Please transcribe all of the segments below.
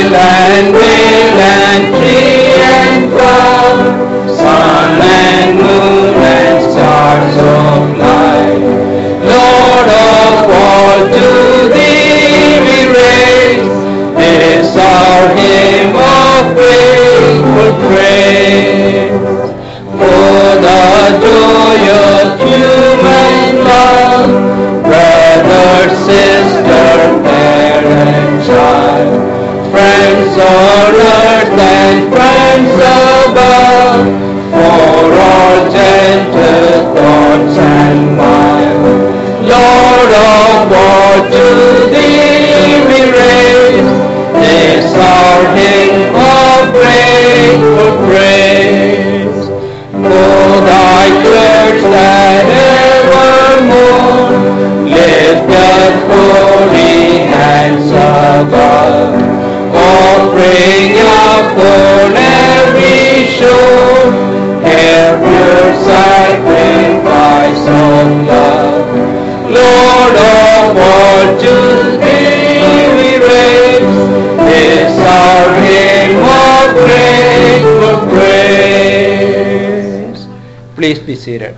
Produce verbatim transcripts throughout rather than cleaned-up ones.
and vale and tree and cloud, sun and moon and stars of light. Lord of all, to thee we raise this our hymn of grateful praise. For the joy of human love, brother, sister, parent, child, friends on earth and friends above, for all gentle thoughts and mild. Lord of all, to thee we raise this our hymn of grateful praise. For thy church that evermore lifteth holy hands above, offering up on every shore here pure sacrifice of love. Lord of all, to thee we raise this our hymn of grateful praise. Please be seated.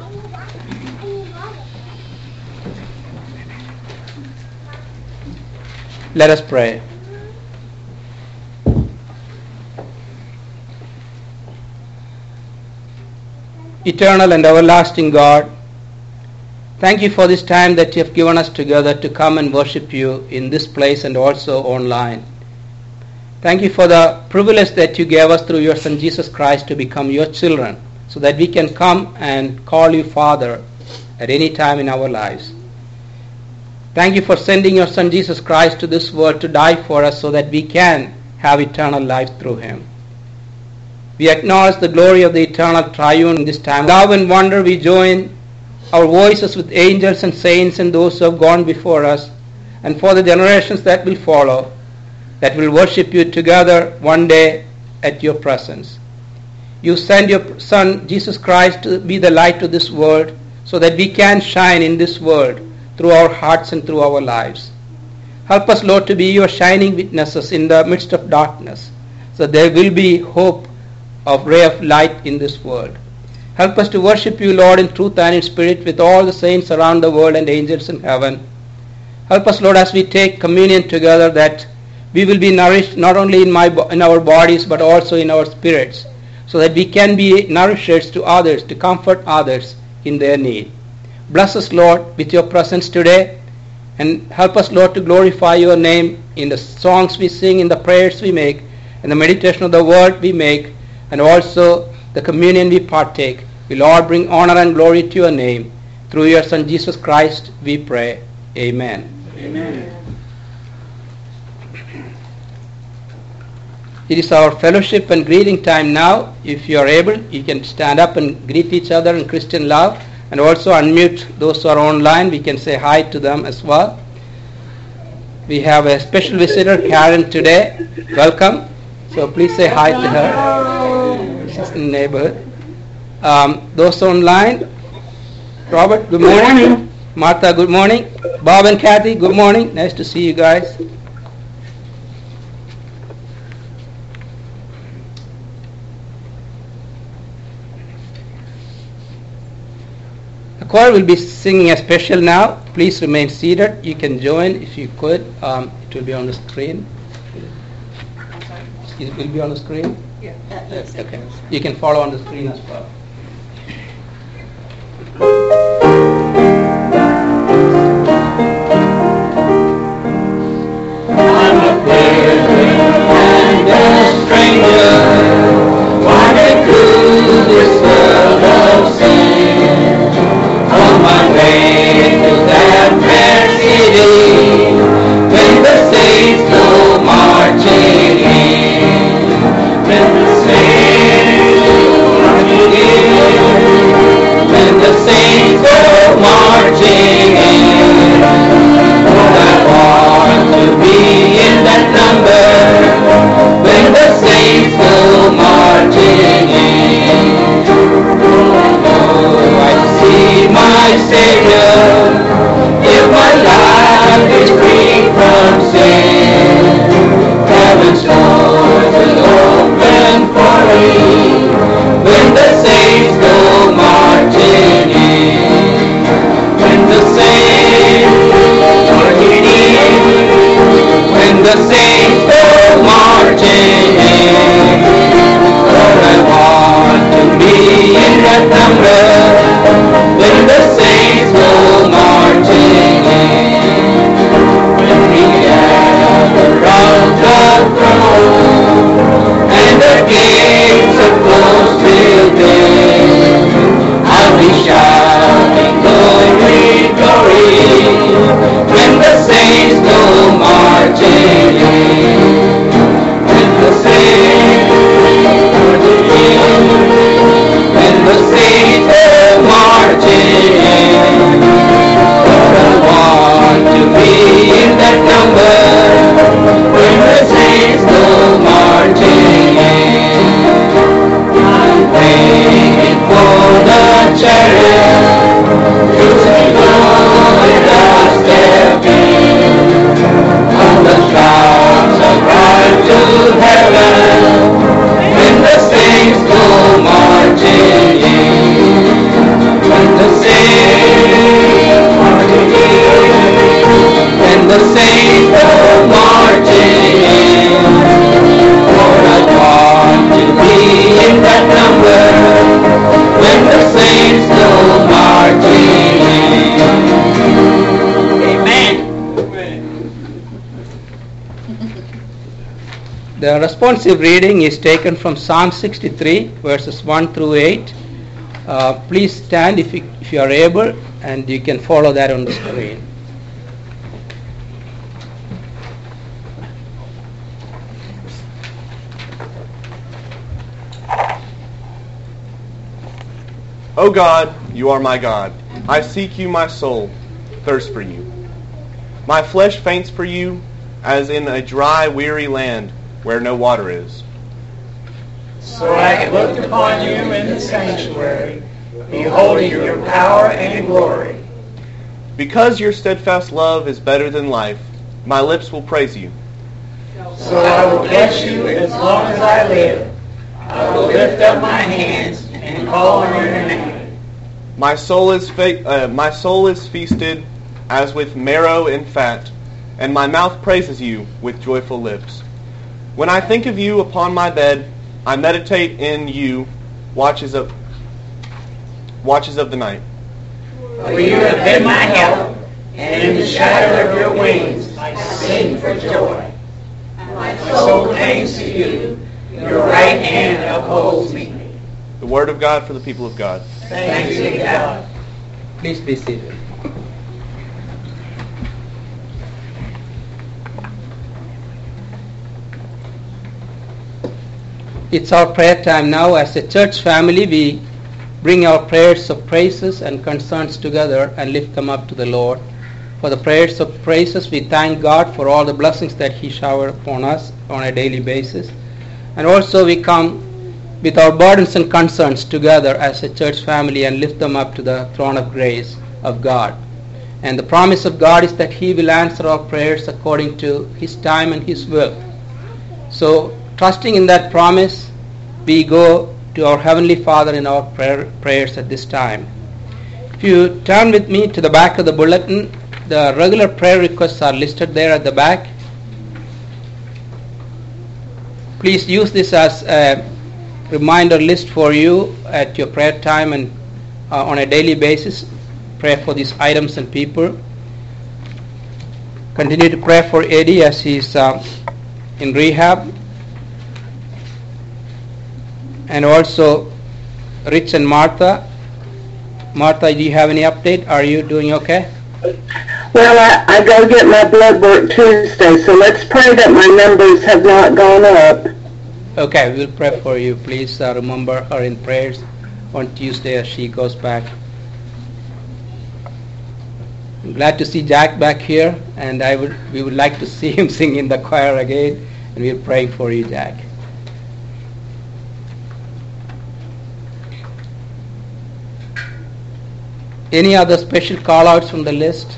Let us pray. Eternal and everlasting God, thank you for this time that you have given us together to come and worship you in this place and also online. Thank you for the privilege that you gave us through your Son Jesus Christ to become your children, so that we can come and call you Father at any time in our lives. Thank you for sending your Son Jesus Christ to this world to die for us so that we can have eternal life through him. We acknowledge the glory of the eternal triune in this time. Love and wonder we join our voices with angels and saints and those who have gone before us, and for the generations that will follow, that will worship you together one day at your presence. You send your Son Jesus Christ to be the light to this world so that we can shine in this world through our hearts and through our lives. Help us, Lord, to be your shining witnesses in the midst of darkness, so there will be hope of ray of light in this world. Help us to worship you, Lord, in truth and in spirit with all the saints around the world and angels in heaven. Help us, Lord, as we take communion together, that we will be nourished not only in, my, in our bodies but also in our spirits, so that we can be nourishers to others, to comfort others in their need. Bless us, Lord, with your presence today, and help us, Lord, to glorify your name in the songs we sing, in the prayers we make, in the meditation of the word we make, and also the communion we partake. Will all bring honor and glory to your name. Through your Son Jesus Christ we pray. Amen. Amen. It is our fellowship and greeting time now. If you are able, you can stand up and greet each other in Christian love, and also unmute those who are online. We can say hi to them as well. We have a special visitor, Karen, today. Welcome. So please say hi to her. She's in the neighborhood. Um, those online, Robert, good morning. Good morning. Martha, good morning. Bob and Kathy, good morning. Nice to see you guys. The choir will be singing a special now. Please remain seated. You can join if you could. Um, it will be on the screen. It will be on the screen? Yeah. Yes, okay. You can follow on the screen as well. I'm a pilgrim and a stranger, wandering through this world of sin. On my way to that fair city, when the saints go marching in, when the saints go marching in. saints go marching in. Lord, I want to be in that number when the saints go marching in. Amen. The responsive reading is taken from Psalm sixty-three, verses one through eight. Uh, please stand if you, if you are able, and you can follow that on the screen. O God, you are my God. I seek you, my soul thirsts for you. My flesh faints for you, as in a dry, weary land where no water is. So I looked upon you in the sanctuary, beholding your power and glory. Because your steadfast love is better than life, my lips will praise you. So I will bless you as long as I live. I will lift up my hands and call on your name. My soul is fe- uh, my soul is feasted as with marrow and fat, and my mouth praises you with joyful lips. When I think of you upon my bed, I meditate in you watches of watches of the night. For you have been my help, and in the shadow of your wings I sing for joy. My soul clings to you, your right hand upholds me. The word of God for the people of God. Thanks be to God. Please be seated. It's our prayer time now. As a church family, we bring our prayers of praises and concerns together and lift them up to the Lord. For the prayers of praises, we thank God for all the blessings that He showers upon us on a daily basis. And also we come with our burdens and concerns together as a church family and lift them up to the throne of grace of God. And the promise of God is that He will answer our prayers according to His time and His will. So, trusting in that promise, we go to our Heavenly Father in our prayer, prayers at this time. If you turn with me to the back of the bulletin, the regular prayer requests are listed there at the back. Please use this as a reminder list for you at your prayer time and uh, on a daily basis. Pray for these items and people. Continue to pray for Eddie as he's uh, in rehab. And also Rich and Martha. Martha, do you have any update? Are you doing okay? Well, I, I go get my blood work Tuesday, so let's pray that my numbers have not gone up. Okay, we'll pray for you. Please uh, remember her in prayers on Tuesday as she goes back. I'm glad to see Jack back here, and I would we would like to see him sing in the choir again, and we're praying for you, Jack. Any other special call-outs from the list?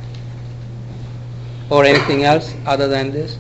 Or anything else other than this?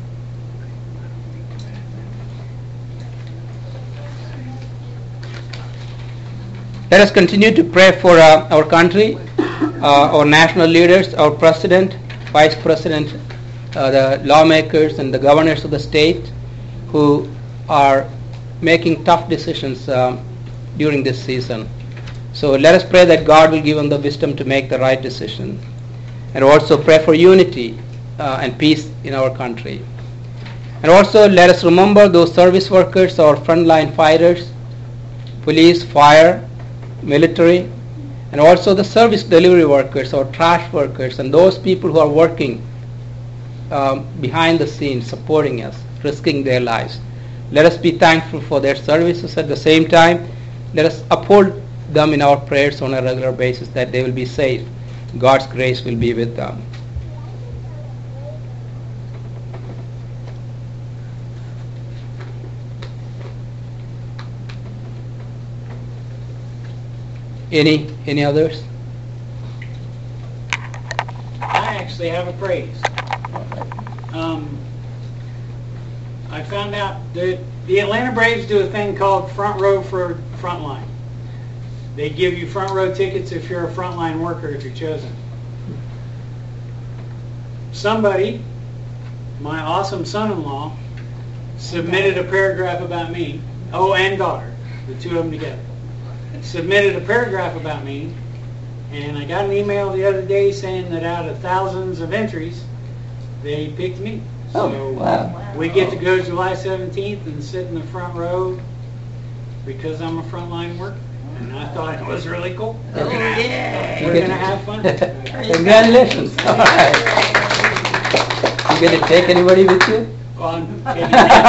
Let us continue to pray for uh, our country, uh, our national leaders, our president, vice president, uh, the lawmakers and the governors of the state who are making tough decisions uh, during this season. So let us pray that God will give them the wisdom to make the right decision. And also pray for unity uh, and peace in our country. And also let us remember those service workers or frontline fighters, police, fire, military, and also the service delivery workers or trash workers and those people who are working um, behind the scenes, supporting us, risking their lives. Let us be thankful for their services. At the same time, let us uphold them in our prayers on a regular basis that they will be safe. God's grace will be with them. Any any others? I actually have a praise. Um, I found out that the Atlanta Braves do a thing called Front Row for Frontline. They give you front row tickets if you're a frontline worker if you're chosen. somebody, my awesome son-in-law, submitted a paragraph about me. Oh, and daughter, the two of them together. Submitted a paragraph about me, and I got an email the other day saying that out of thousands of entries, they picked me. Oh, So wow. we get to go July seventeenth and sit in the front row because I'm a frontline worker. And I thought it was really cool. Oh, yeah. We're going to have fun. Congratulations. All right. You going to take anybody with you? Well, I'm kidding.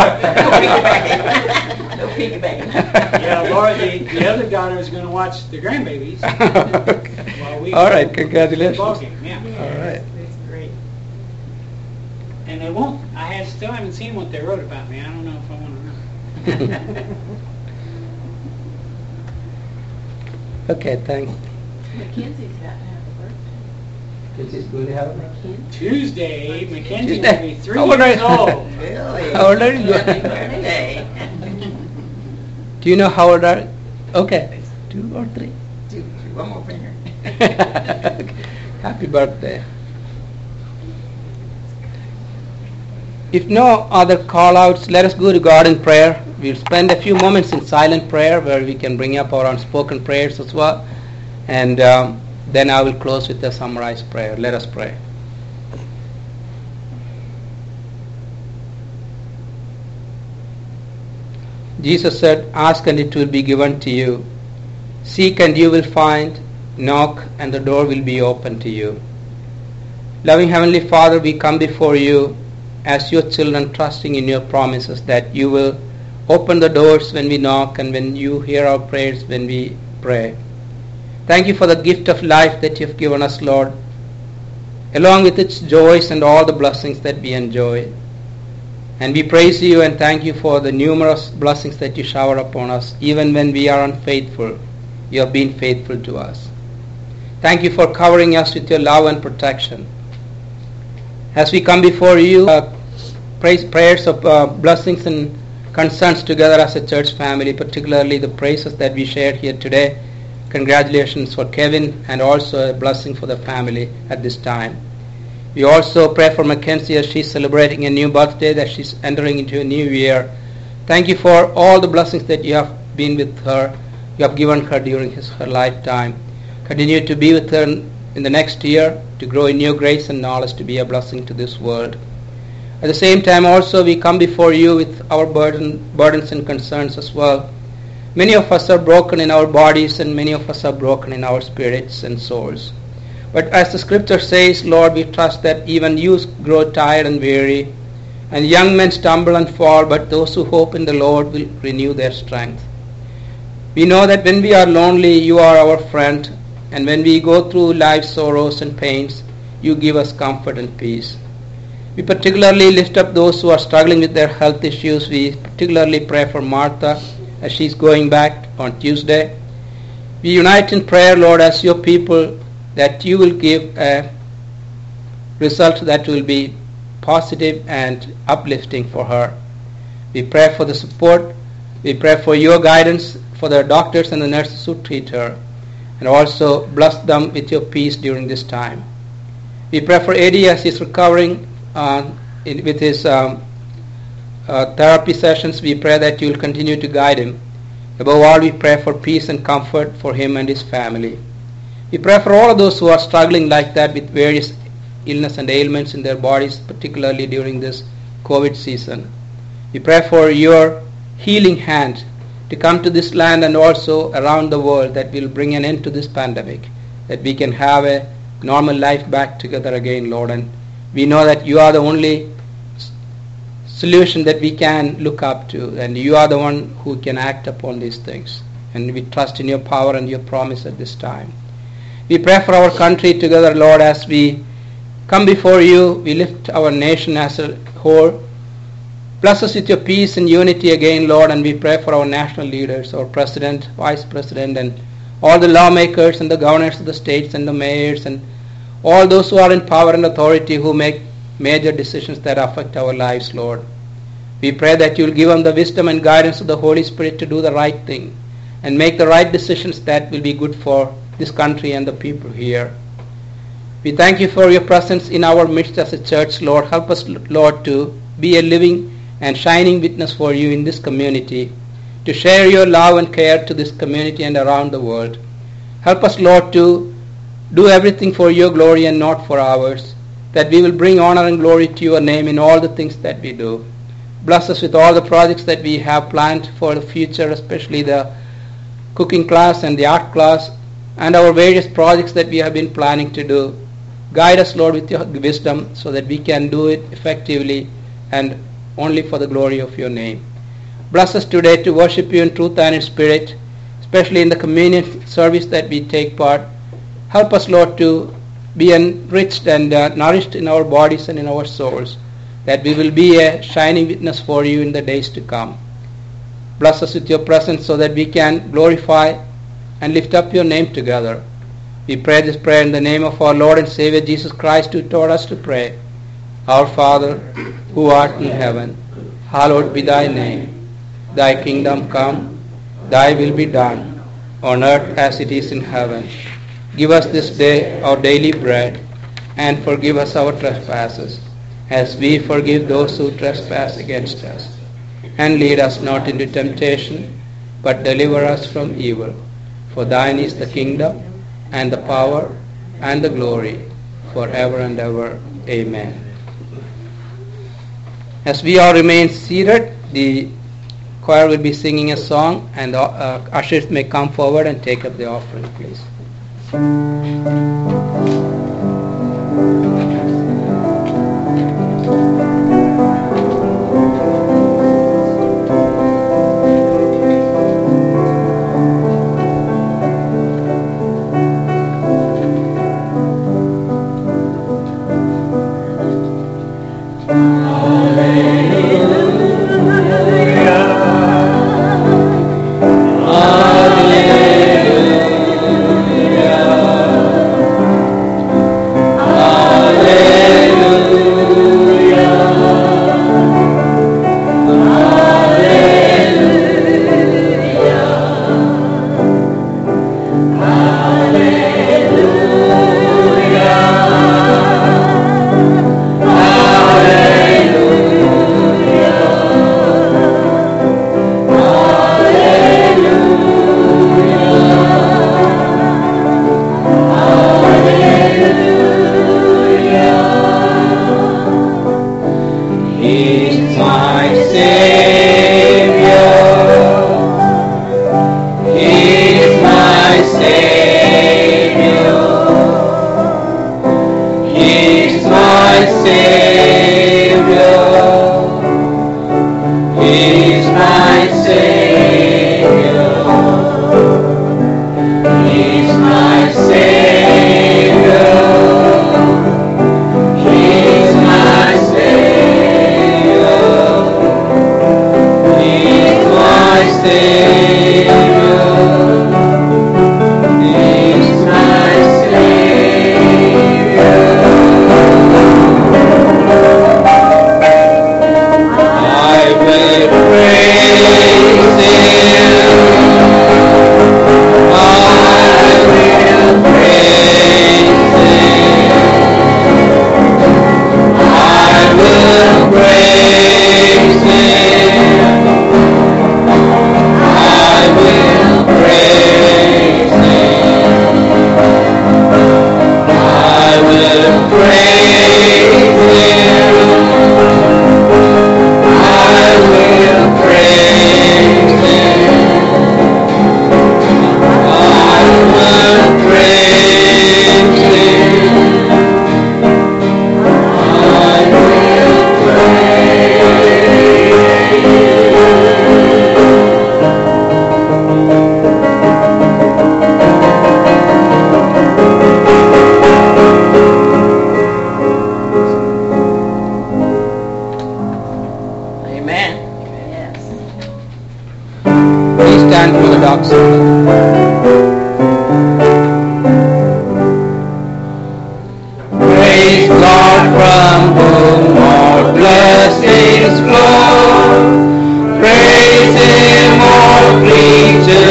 No piggybacking. Yeah, Laura, the, the other daughter is going to watch the grandbabies. Okay. While we All right, go congratulations. football game, yeah. All right. That's great. And they won't. I have, still haven't seen what they wrote about me. I don't know if I want to know. Okay, thanks. Mackenzie's got to have a birthday. This is going to have Mackenzie? Tuesday, Mackenzie will Tuesday. be three How old are years you? old. Really? How old are you? Happy birthday. Do you know how old are? Okay, two or three. Two, two, one more finger. Happy birthday. If no other call-outs, let us go to God in prayer. We'll spend a few moments in silent prayer where we can bring up our unspoken prayers as well. And um, then I will close with a summarized prayer. Let us pray. Jesus said, "Ask and it will be given to you. Seek and you will find. Knock and the door will be open to you." Loving Heavenly Father, we come before you as your children, trusting in your promises that you will open the doors when we knock and when you hear our prayers when we pray. Thank you for the gift of life that you have given us, Lord, along with its joys and all the blessings that we enjoy. And we praise you and thank you for the numerous blessings that you shower upon us. Even when we are unfaithful, you have been faithful to us. Thank you for covering us with your love and protection. As we come before you, uh, praise prayers of uh, blessings and concerns together as a church family, particularly the praises that we shared here today. Congratulations for Kevin and also a blessing for the family at this time. We also pray for Mackenzie as she's celebrating a new birthday, that she's entering into a new year. Thank you for all the blessings that you have been with her, you have given her during his, her lifetime. Continue to be with her in the next year, to grow in your grace and knowledge, to be a blessing to this world. At the same time also we come before you with our burden, burdens and concerns as well. Many of us are broken in our bodies and many of us are broken in our spirits and souls. But as the scripture says, Lord, we trust that even youths grow tired and weary, and young men stumble and fall, but those who hope in the Lord will renew their strength. We know that when we are lonely, you are our friend, and when we go through life's sorrows and pains, you give us comfort and peace. We particularly lift up those who are struggling with their health issues. We particularly pray for Martha as she's going back on Tuesday. We unite in prayer, Lord, as your people, that you will give a result that will be positive and uplifting for her. We pray for the support. We pray for your guidance for the doctors and the nurses who treat her, and also bless them with your peace during this time. We pray for Eddie as he's recovering uh, in, with his um, uh, therapy sessions. We pray that you will continue to guide him. Above all, we pray for peace and comfort for him and his family. We pray for all of those who are struggling like that with various illness and ailments in their bodies, particularly during this COVID season. We pray for your healing hand to come to this land and also around the world, that will bring an end to this pandemic, that we can have a normal life back together again, Lord. And we know that you are the only solution that we can look up to, and you are the one who can act upon these things. And we trust in your power and your promise at this time. We pray for our country together, Lord, as we come before you. We lift our nation as a whole. Bless us with your peace and unity again, Lord, and we pray for our national leaders, our president, vice president, and all the lawmakers and the governors of the states and the mayors and all those who are in power and authority who make major decisions that affect our lives, Lord. We pray that you will give them the wisdom and guidance of the Holy Spirit to do the right thing and make the right decisions that will be good for this country and the people here. We thank you for your presence in our midst as a church, Lord. Help us, Lord, to be a living and shining witness for you in this community, to share your love and care to this community and around the world. Help us, Lord, to do everything for your glory and not for ours, that we will bring honor and glory to your name in all the things that we do. Bless us with all the projects that we have planned for the future, especially the cooking class and the art class and our various projects that we have been planning to do. Guide us, Lord, with your wisdom so that we can do it effectively and only for the glory of your name. Bless us today to worship you in truth and in spirit, especially in the communion service that we take part. Help us, Lord, to be enriched and uh, nourished in our bodies and in our souls, that we will be a shining witness for you in the days to come. Bless us with your presence so that we can glorify and lift up your name together. We pray this prayer in the name of our Lord and Savior Jesus Christ, who taught us to pray. Our Father, who art in heaven, hallowed be thy name. Thy kingdom come, thy will be done, on earth as it is in heaven. Give us this day our daily bread, and forgive us our trespasses, as we forgive those who trespass against us. And lead us not into temptation, but deliver us from evil. For thine is the kingdom, and the power, and the glory, forever and ever. Amen. As we all remain seated, the choir will be singing a song, and the uh, ushers may come forward and take up the offering, please.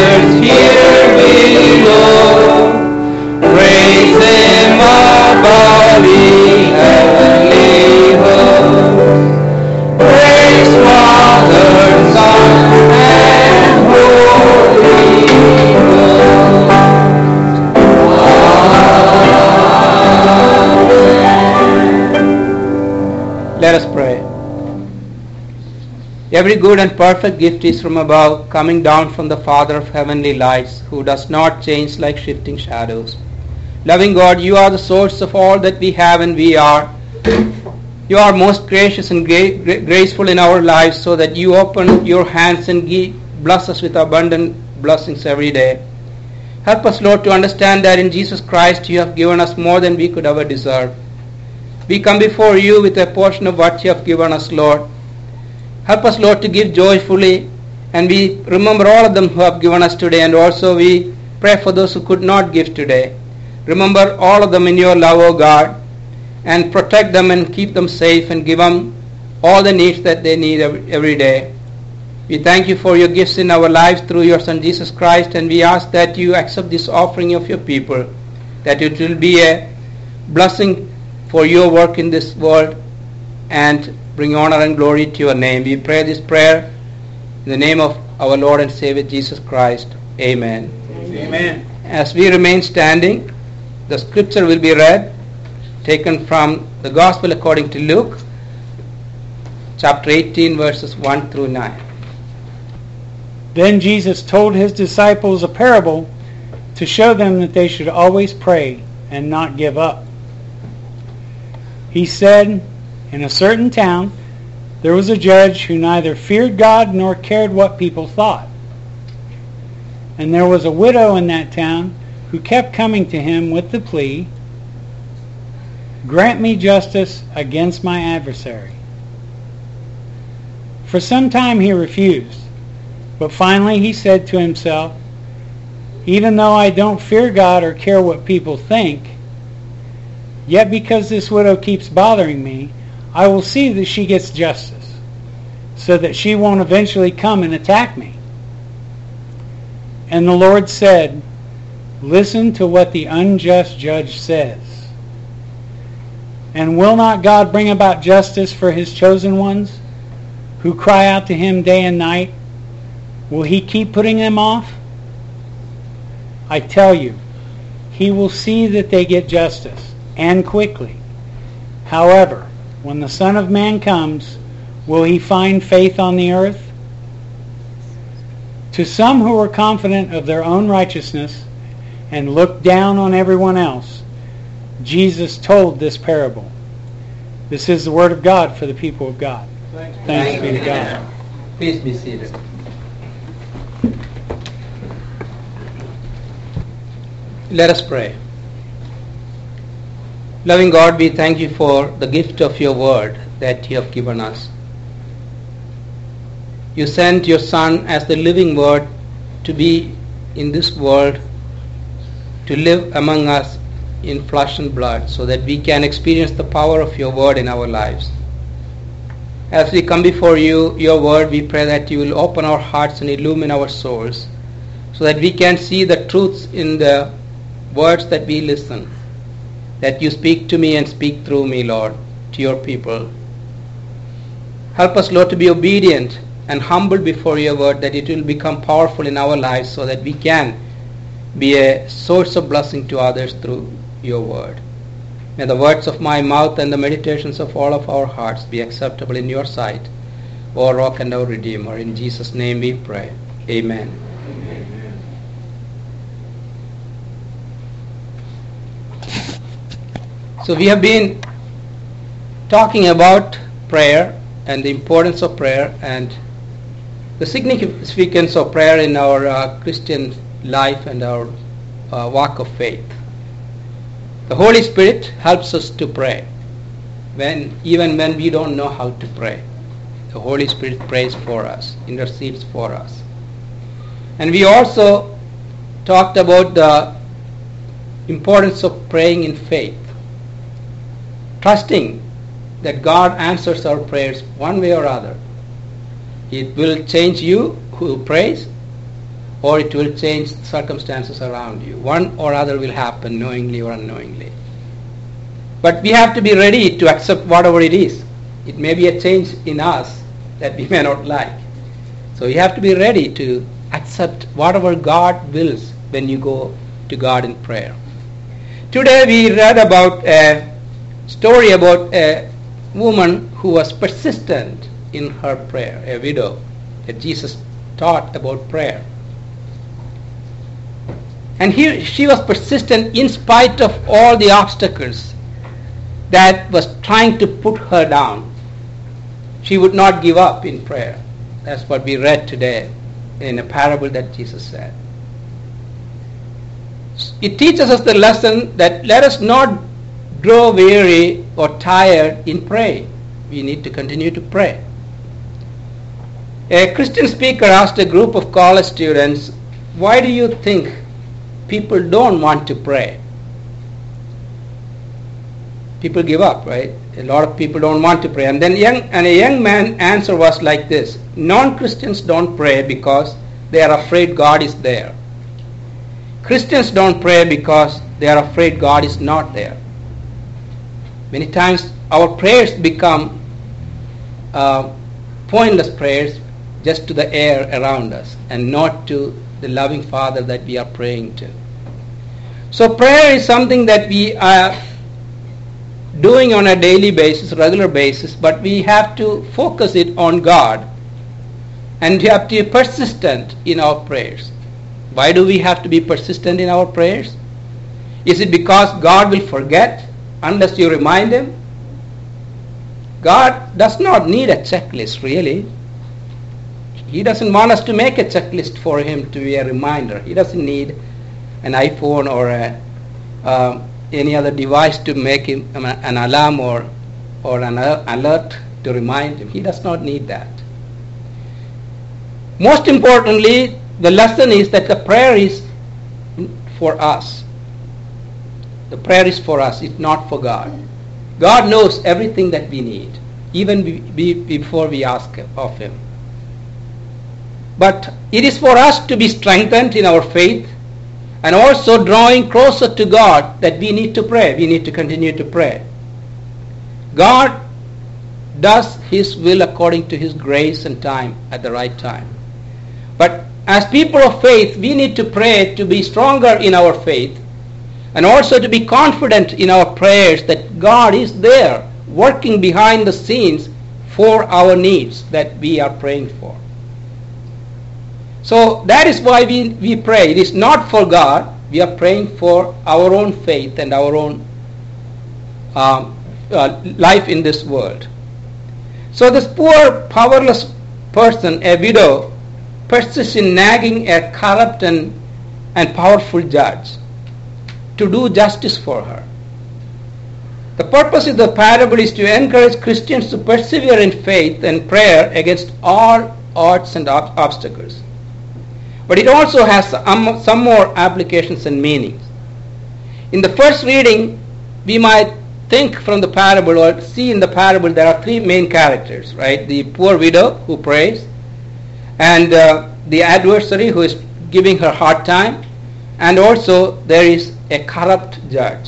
Praise Him above. Let us pray. Every good and perfect gift is from above, coming down from the Father of heavenly lights, who does not change like shifting shadows. Loving God, you are the source of all that we have and we are. You are most gracious and gra- gra- graceful in our lives, so that you open your hands and give, bless us with abundant blessings every day. Help us, Lord, to understand that in Jesus Christ you have given us more than we could ever deserve. We come before you with a portion of what you have given us, Lord. Help us, Lord, to give joyfully, and we remember all of them who have given us today, and also we pray for those who could not give today. Remember all of them in your love, O God, and protect them and keep them safe and give them all the needs that they need every, every day. We thank you for your gifts in our lives through your Son Jesus Christ, and we ask that you accept this offering of your people, that it will be a blessing for your work in this world and bring honor and glory to your name. We pray this prayer in the name of our Lord and Savior Jesus Christ. Amen. Amen. As we remain standing, the scripture will be read, taken from the Gospel according to Luke, chapter eighteen, verses one through nine. Then Jesus told his disciples a parable to show them that they should always pray and not give up. He said, in a certain town there was a judge who neither feared God nor cared what people thought. And there was a widow in that town who kept coming to him with the plea, "Grant me justice against my adversary." For some time he refused, but finally he said to himself, "Even though I don't fear God or care what people think, yet because this widow keeps bothering me, I will see that she gets justice, so that she won't eventually come and attack me." And the Lord said, "Listen to what the unjust judge says. And will not God bring about justice for his chosen ones, who cry out to him day and night? Will he keep putting them off? I tell you, he will see that they get justice, and quickly. However, when the Son of Man comes, will he find faith on the earth?" To some who were confident of their own righteousness and looked down on everyone else, Jesus told this parable. This is the word of God for the people of God. Thanks, Thanks be to God. Please be seated. Let us pray. Loving God, we thank you for the gift of your word that you have given us. You sent your Son as the living word to be in this world, to live among us in flesh and blood, so that we can experience the power of your word in our lives. As we come before you, your word, we pray that you will open our hearts and illumine our souls, so that we can see the truths in the words that we listen, that you speak to me and speak through me, Lord, to your people. Help us, Lord, to be obedient and humble before your word, that it will become powerful in our lives, so that we can be a source of blessing to others through your word. May the words of my mouth and the meditations of all of our hearts be acceptable in your sight, O Rock and our Redeemer. In Jesus' name we pray. Amen. Amen. So we have been talking about prayer and the importance of prayer and the significance of prayer in our uh, Christian life and our uh, walk of faith. The Holy Spirit helps us to pray, when even when we don't know how to pray. The Holy Spirit prays for us, intercedes for us. And we also talked about the importance of praying in faith, trusting that God answers our prayers one way or other. It will change you who prays, or it will change circumstances around you. One or other will happen, knowingly or unknowingly. But we have to be ready to accept whatever it is. It may be a change in us that we may not like. So you have to be ready to accept whatever God wills when you go to God in prayer. Today we read about a story about a woman who was persistent in her prayer, a widow that Jesus taught about prayer. And here she was persistent in spite of all the obstacles that was trying to put her down. She would not give up in prayer. That's what we read today in a parable that Jesus said. It teaches us the lesson that let us not grow weary or tired in praying. We need to continue to pray. A Christian speaker asked a group of college students, why do you think people don't want to pray? People give up, right? A lot of people don't want to pray. And then young and a young man's answer was like this: non-Christians don't pray because they are afraid God is there. Christians don't pray because they are afraid God is not there. Many times our prayers become uh, pointless prayers just to the air around us and not to the loving Father that we are praying to. So prayer is something that we are doing on a daily basis, regular basis, but we have to focus it on God and we have to be persistent in our prayers. Why do we have to be persistent in our prayers? Is it because God will forget unless you remind Him? God does not need a checklist, really. He doesn't want us to make a checklist for Him to be a reminder. He doesn't need an iPhone or a, uh, any other device to make him an alarm or, or an alert to remind Him. He does not need that. Most importantly, the lesson is that the prayer is for us. The prayer is for us. It's not for God. God knows everything that we need, even be, be, before we ask of Him. But it is for us to be strengthened in our faith and also drawing closer to God that we need to pray. We need to continue to pray. God does His will according to His grace and time at the right time. But as people of faith, we need to pray to be stronger in our faith and also to be confident in our prayers that God is there working behind the scenes for our needs that we are praying for. So that is why we, we pray. It is not for God. We are praying for our own faith and our own um, uh, life in this world. So this poor, powerless person, a widow, persists in nagging a corrupt and, and powerful judge to do justice for her. The purpose of the parable is to encourage Christians to persevere in faith and prayer against all odds and ob- obstacles. But it also has some, some more applications and meanings. In the first reading, we might think from the parable or see in the parable there are three main characters, right? The poor widow who prays, and uh, the adversary who is giving her hard time, and also there is a corrupt judge.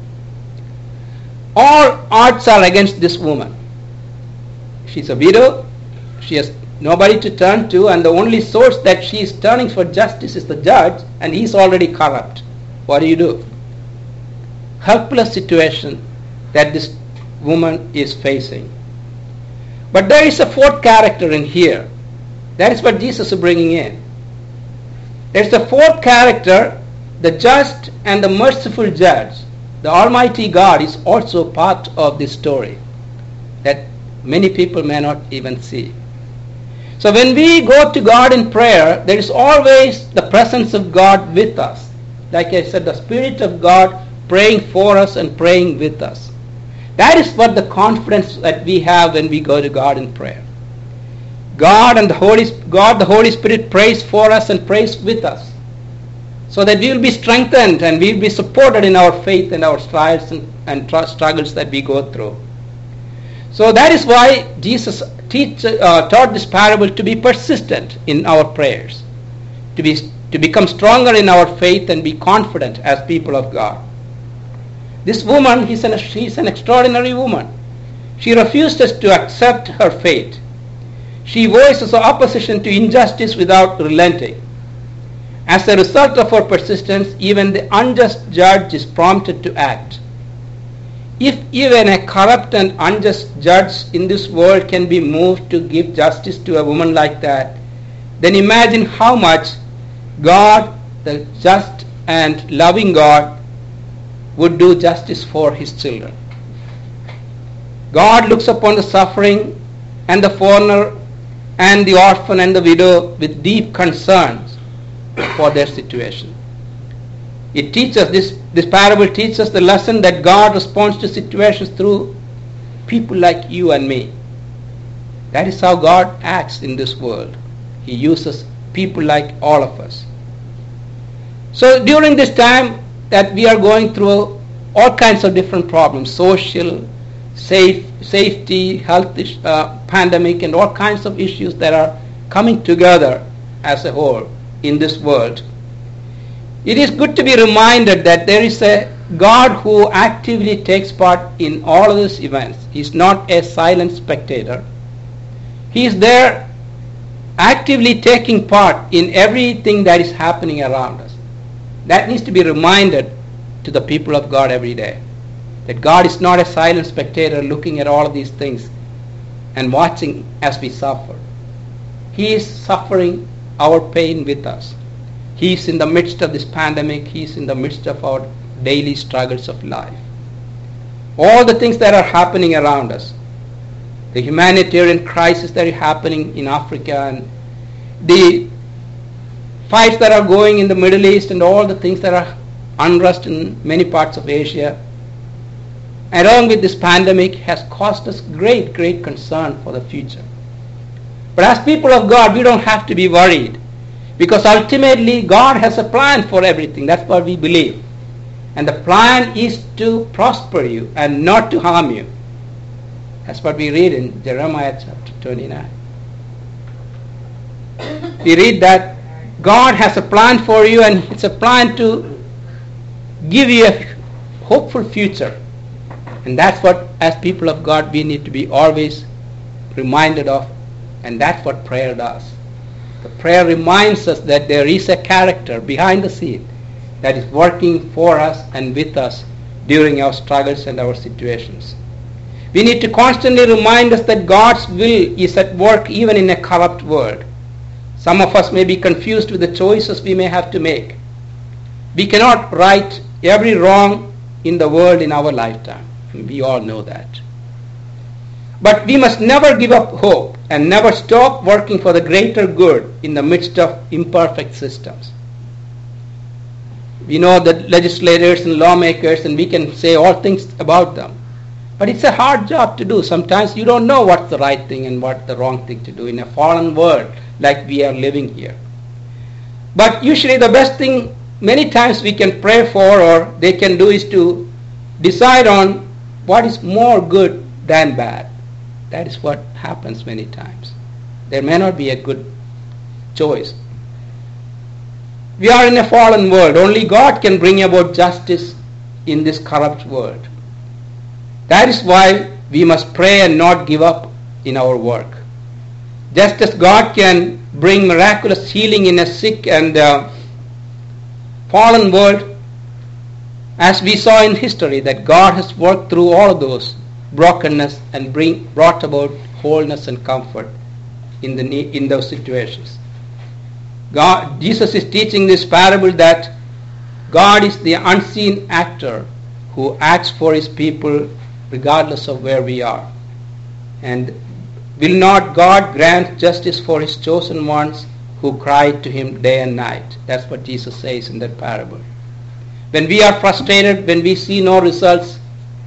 All odds are against this woman. She's a widow, she has nobody to turn to, and the only source that she is turning for justice is the judge, and he's already corrupt. What do you do? Helpless situation that this woman is facing. But there is a fourth character in here. That is what Jesus is bringing in. There's a fourth character, the just and the merciful judge. The Almighty God is also part of this story that many people may not even see. So when we go to God in prayer, there is always the presence of God with us. Like I said, the Spirit of God praying for us and praying with us. That is what the confidence that we have when we go to God in prayer. God and the Holy God, the Holy Spirit prays for us and prays with us, so that we will be strengthened and we will be supported in our faith and our trials and, and struggles that we go through. So that is why Jesus teach, uh, taught this parable to be persistent in our prayers, to be to become stronger in our faith and be confident as people of God. This woman, she's an, she's an extraordinary woman. She refuses to accept her fate. She voices opposition to injustice without relenting. As a result of her persistence, even the unjust judge is prompted to act. If even a corrupt and unjust judge in this world can be moved to give justice to a woman like that, then imagine how much God, the just and loving God, would do justice for his children. God looks upon the suffering and the foreigner and the orphan and the widow with deep concerns for their situation. It teaches this, this parable teaches the lesson that God responds to situations through people like you and me. That is how God acts in this world. He uses people like all of us. So during this time that we are going through all kinds of different problems, social, safe, safety, health, uh, pandemic, and all kinds of issues that are coming together as a whole in this world, it is good to be reminded that there is a God who actively takes part in all of these events. He is not a silent spectator. He is there actively taking part in everything that is happening around us. That needs to be reminded to the people of God every day. That God is not a silent spectator looking at all of these things and watching as we suffer. He is suffering our pain with us. He is in the midst of this pandemic. He is in the midst of our daily struggles of life. All the things that are happening around us, the humanitarian crisis that is happening in Africa, and the fights that are going in the Middle East, and all the things that are unrest in many parts of Asia, along with this pandemic, has caused us great, great concern for the future. But as people of God, we don't have to be worried, because ultimately God has a plan for everything. That's what we believe. And the plan is to prosper you and not to harm you. That's what we read in Jeremiah chapter twenty-nine. We read that God has a plan for you, and it's a plan to give you a hopeful future. And that's what, as people of God, we need to be always reminded of. And that's what prayer does. The prayer reminds us that there is a character behind the scene that is working for us and with us during our struggles and our situations. We need to constantly remind us that God's will is at work even in a corrupt world. Some of us may be confused with the choices we may have to make. We cannot right every wrong in the world in our lifetime. We all know that. But we must never give up hope and never stop working for the greater good in the midst of imperfect systems. We know the legislators and lawmakers, and we can say all things about them. But it's a hard job to do. Sometimes you don't know what's the right thing and what's the wrong thing to do in a fallen world like we are living here. But usually the best thing many times we can pray for or they can do is to decide on what is more good than bad. That is what happens many times. There may not be a good choice. We are in a fallen world. Only God can bring about justice in this corrupt world. That is why we must pray and not give up in our work. Just as God can bring miraculous healing in a sick and uh, fallen world, as we saw in history that God has worked through all of those brokenness and bring, brought about wholeness and comfort in the in those situations. God, Jesus is teaching this parable that God is the unseen actor who acts for his people regardless of where we are. And will not God grant justice for his chosen ones who cry to him day and night? That's what Jesus says in that parable. When we are frustrated, when we see no results,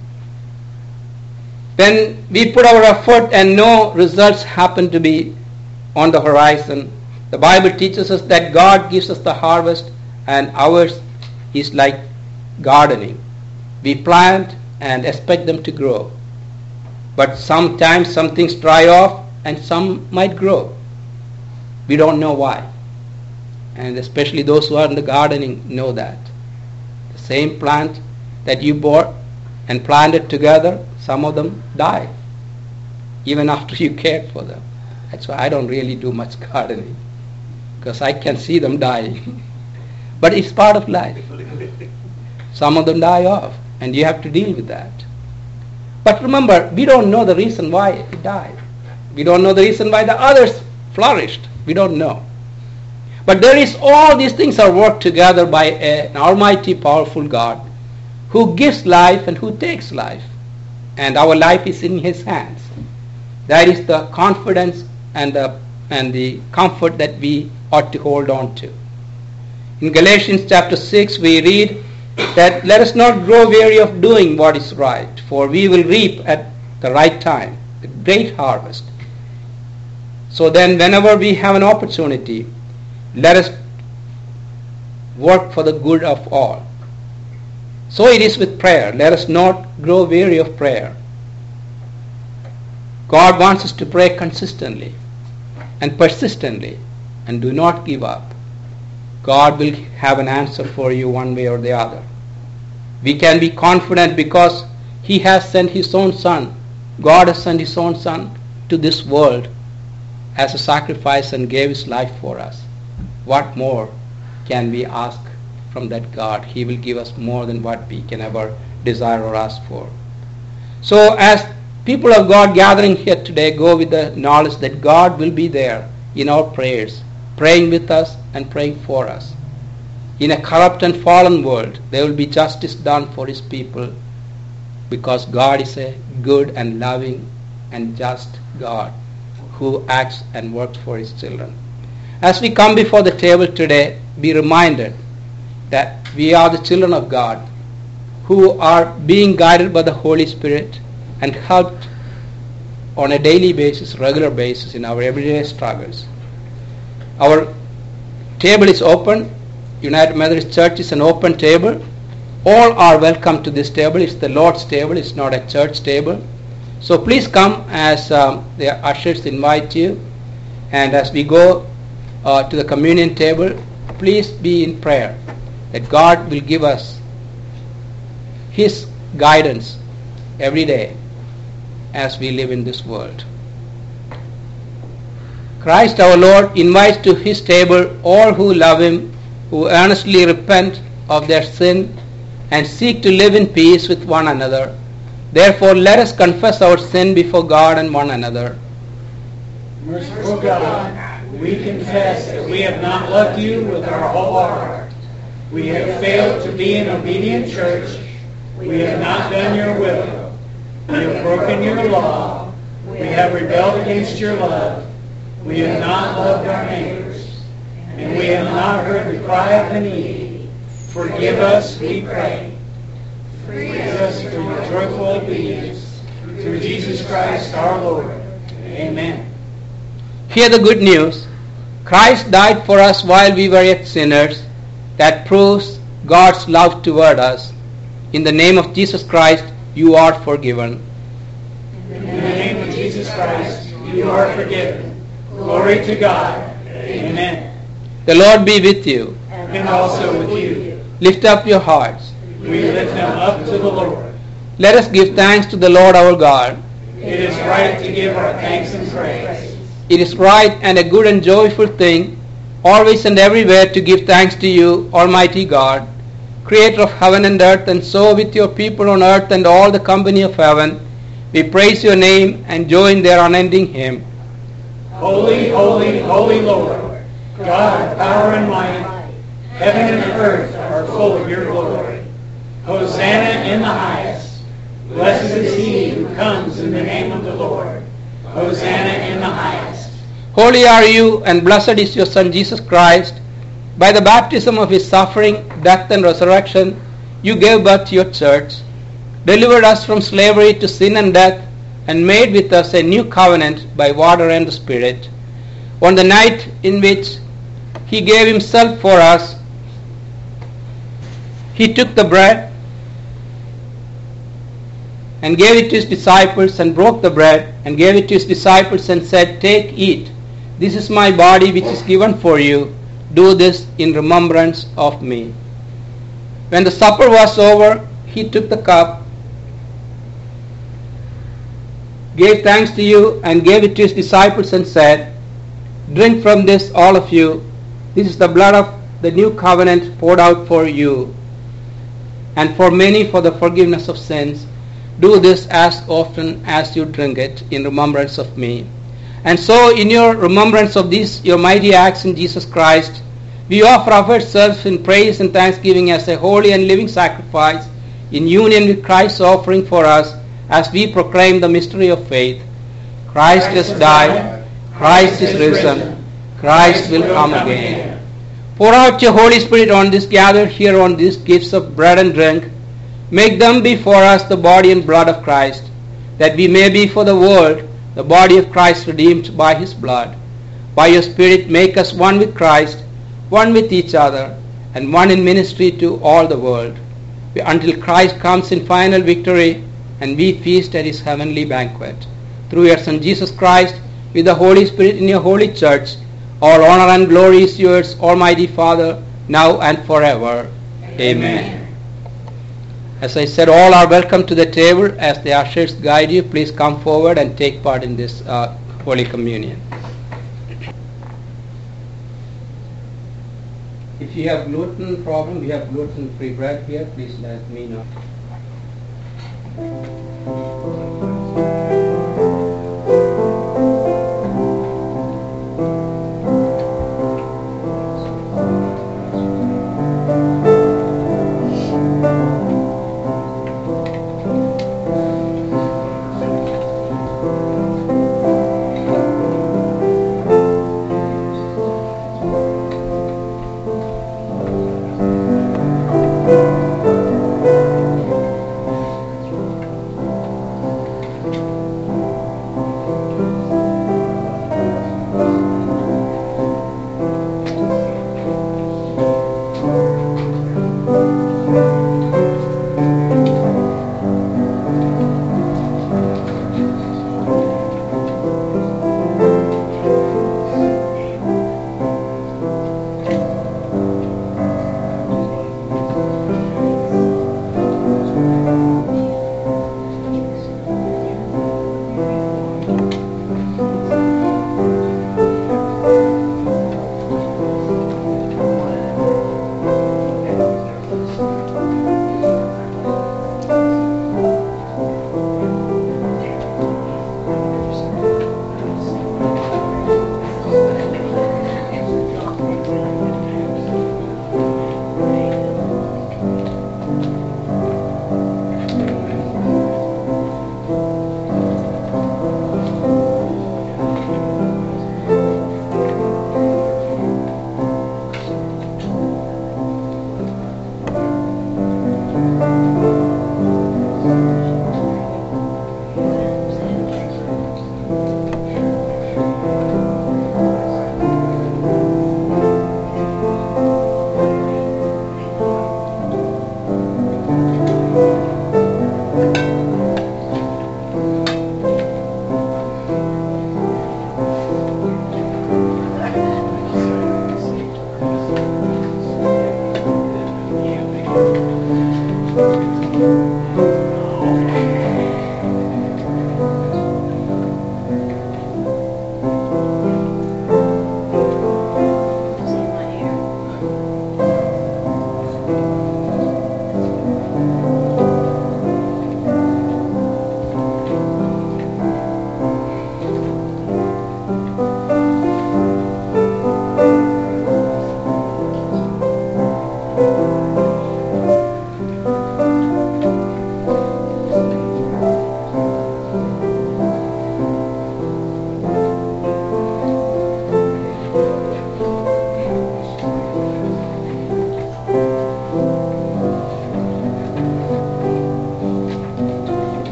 when we put our effort and no results happen to be on the horizon, the Bible teaches us that God gives us the harvest, and ours is like gardening. We plant and expect them to grow. But sometimes some things dry off and some might grow. We don't know why. And especially those who are in the gardening know that. The same plant that you bought and planted together, some of them die even after you cared for them. That's why I don't really do much gardening, because I can see them dying. But it's part of life. Some of them die off, and you have to deal with that. But remember, we don't know the reason why he died. We don't know the reason why the others flourished. We don't know. But there is all these things are worked together by a, an almighty, powerful God who gives life and who takes life. And our life is in his hands. That is the confidence and the, and the comfort that we ought to hold on to. In Galatians chapter six we read that let us not grow weary of doing what is right, for we will reap at the right time a great harvest. So then whenever we have an opportunity, let us work for the good of all. So it is with prayer. Let us not grow weary of prayer. God wants us to pray consistently and persistently, and do not give up. God will have an answer for you one way or the other. We can be confident because he has sent his own son. God has sent his own son to this world as a sacrifice and gave his life for us. What more can we ask from that God? He will give us more than what we can ever desire or ask for. So as people of God gathering here today, go with the knowledge that God will be there in our prayers, praying with us and praying for us. In a corrupt and fallen world, there will be justice done for his people because God is a good and loving and just God who acts and works for his children. As we come before the table today, be reminded that we are the children of God who are being guided by the Holy Spirit and helped on a daily basis, regular basis in our everyday struggles. Our table is open. United Methodist Church is an open table. All are welcome to this table. It's the Lord's table. It's not a church table. So please come as um, the ushers invite you. And as we go uh, to the communion table, please be in prayer that God will give us his guidance every day as we live in this world. Christ our Lord invites to his table all who love him, who earnestly repent of their sin and seek to live in peace with one another. Therefore let us confess our sin before God and one another. Merciful God, we confess that we have not loved you with our whole heart. We have failed to be an obedient church. We have not done your will. We have broken your law. We have rebelled against your love. We have not loved our neighbors. And we have not heard the cry of the needy. Forgive us, we pray. Free us through your joyful obedience. Through Jesus Christ our Lord. Amen. Hear the good news. Christ died for us while we were yet sinners. That proves God's love toward us. In the name of Jesus Christ, you are forgiven. In the name of Jesus Christ, you are forgiven. Glory to God. Amen. The Lord be with you. And also with you. Lift up your hearts. We lift them up to the Lord. Let us give thanks to the Lord our God. It is right to give our thanks and praise. It is right and a good and joyful thing, always and everywhere to give thanks to you, Almighty God, Creator of heaven and earth, and so with your people on earth and all the company of heaven, we praise your name and join their unending hymn. Holy, holy, holy Lord, God of power and might, heaven and earth are full of your glory. Hosanna in the highest. Blessed is he who comes in the name of the Lord. Hosanna in the highest. Holy are you, and blessed is your Son Jesus Christ. By the baptism of his suffering, death, and resurrection, you gave birth to your church, delivered us from slavery to sin and death, and made with us a new covenant by water and the Spirit. On the night in which he gave himself for us, he took the bread and gave it to his disciples, and broke the bread and gave it to his disciples and said, "Take, eat. This is my body which is given for you. Do this in remembrance of me." When the supper was over, he took the cup, gave thanks to you, and gave it to his disciples and said, "Drink from this, all of you. This is the blood of the new covenant poured out for you and for many for the forgiveness of sins. Do this as often as you drink it in remembrance of me. And so, in your remembrance of these, your mighty acts in Jesus Christ, we offer ourselves in praise and thanksgiving as a holy and living sacrifice in union with Christ's offering for us as we proclaim the mystery of faith. Christ has died. Christ is risen. Christ will come again. Pour out your Holy Spirit on this gathered here on these gifts of bread and drink. Make them be for us the body and blood of Christ, that we may be for the world the body of Christ redeemed by his blood. By your Spirit make us one with Christ, one with each other, and one in ministry to all the world, until Christ comes in final victory and we feast at his heavenly banquet. Through your Son Jesus Christ, with the Holy Spirit in your holy church, all honor and glory is yours, Almighty Father, now and forever. Amen. Amen. As I said, all are welcome to the table. As the ushers guide you, please come forward and take part in this uh, Holy Communion. If you have gluten problem, we have gluten-free bread here, please let me know.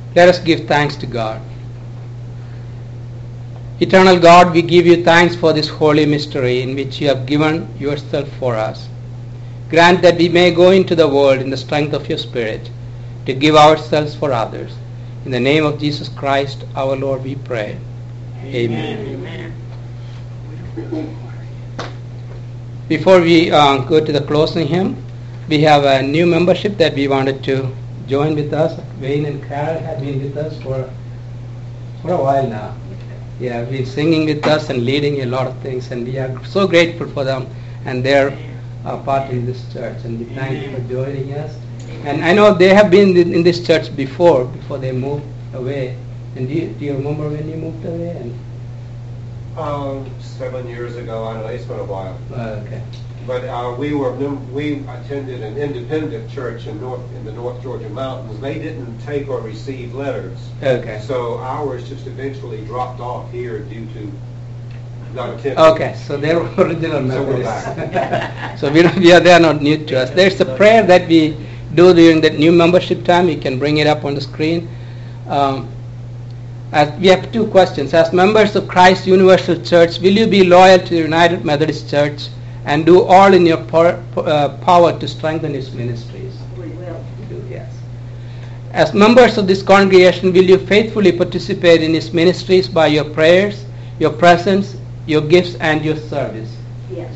Let us give thanks to God. Eternal God, we give you thanks for this holy mystery in which you have given yourself for us. Grant that we may go into the world in the strength of your Spirit to give ourselves for others. In the name of Jesus Christ, our Lord, we pray. Amen. Amen. Before we uh, go to the closing hymn, we have a new membership that we wanted to join with us. Wayne and Carol have been with us for for a while now. Yeah, been singing with us and leading a lot of things, and we are so grateful for them and their uh, part in this church. And we thank you for joining us. And I know they have been in this church before, before they moved away. And do you, do you remember when you moved away? And Um, seven years ago, I don't know, it's been a while. uh, okay. But uh, we were we attended an independent church in North in the North Georgia mountains. They didn't take or receive letters, Okay. so ours just eventually dropped off here due to not attending. Okay, so they're original So we're Methodists. So we don't, we are they are not new to us. There's a prayer that we do during that new membership time. You can bring it up on the screen. Um, as we have two questions. As members of Christ Universal Church, will you be loyal to the United Methodist Church and do all in your por- uh, power to strengthen its ministries? We will. Yes. As members of this congregation, will you faithfully participate in its ministries by your prayers, your presence, your gifts, and your service? Yes.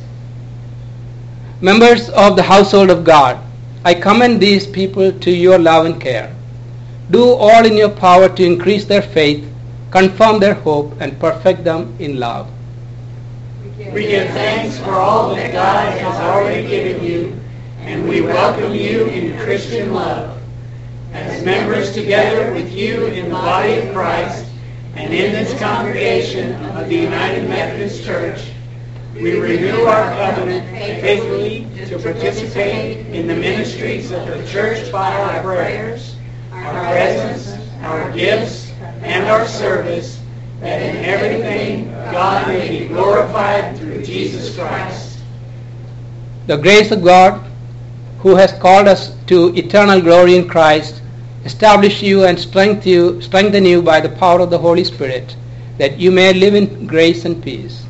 Members of the household of God, I commend these people to your love and care. Do all in your power to increase their faith, confirm their hope, and perfect them in love. We give thanks for all that God has already given you, and we welcome you in Christian love. As members together with you in the body of Christ and in this congregation of the United Methodist Church, we renew our covenant faithfully to participate in the ministries of the church by our prayers, our presence, our gifts, and our service, that in everything God may be glorified through Jesus Christ. The grace of God, who has called us to eternal glory in Christ, establish you and strengthen you, strengthen you by the power of the Holy Spirit, that you may live in grace and peace.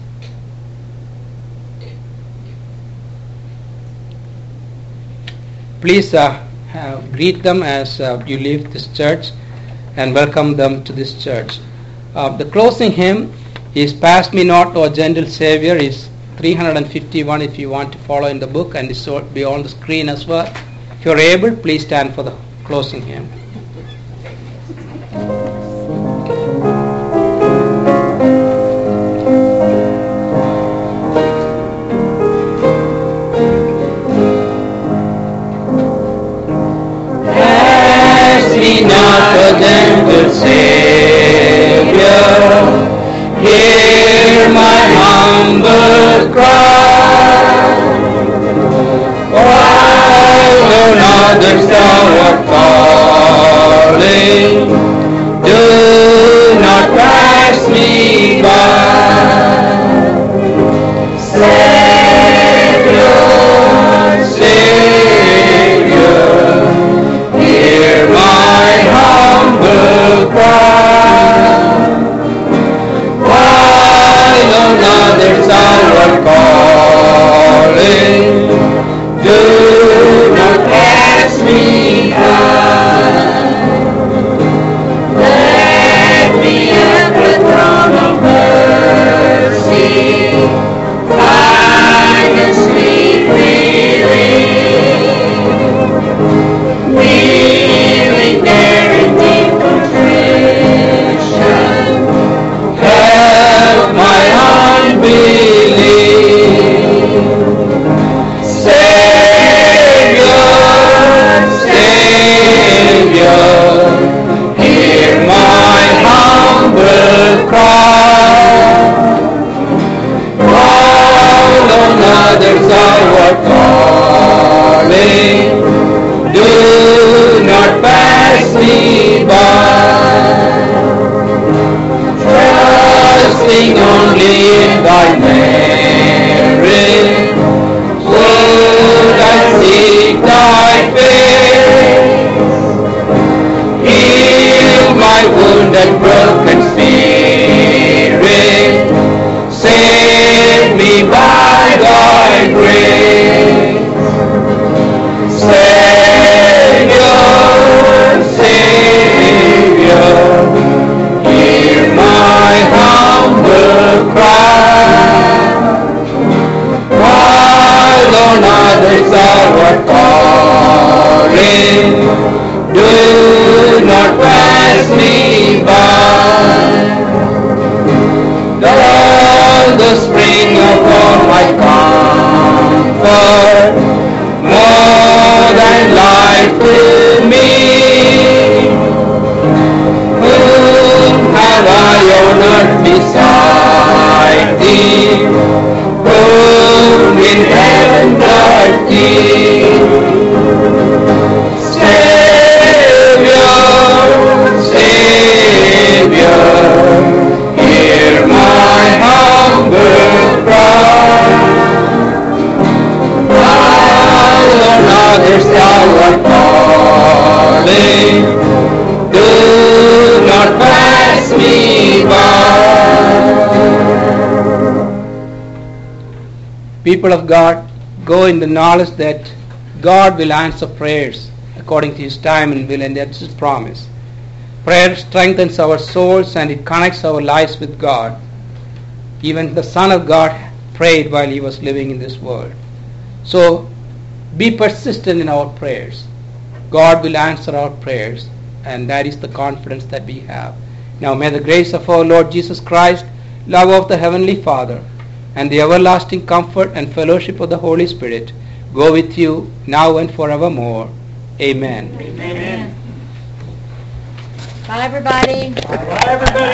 Please uh, uh, greet them as uh, you leave this church and welcome them to this church. Uh, the closing hymn is Pass Me Not, O Gentle Savior, is three fifty-one if you want to follow in the book, and it's will be on the screen as well. If you're able, please stand for the closing hymn. Pass me not, O gentle Savior, hear my humble cry. While on others thou art calling, do not pass me by. Savior, Savior, hear my humble cry. While on others thou art calling, do not pass me by. Let me at the throne of mercy find a sweet relief. Kneeling there in deep contrition, help my unbelief. Savior, Savior, hear my humble cry. While on others thou art calling, do not pass me by. Trusting only in thy merit, would I seek thy face. Hear People of God, go in the knowledge that God will answer prayers according to His time and will, and that's His promise. Prayer strengthens our souls and it connects our lives with God. Even the Son of God prayed while He was living in this world. So be persistent in our prayers. God will answer our prayers, and that is the confidence that we have. Now may the grace of our Lord Jesus Christ, love of the Heavenly Father, and the everlasting comfort and fellowship of the Holy Spirit go with you now and forevermore. Amen. Amen. Bye, everybody. Bye, everybody.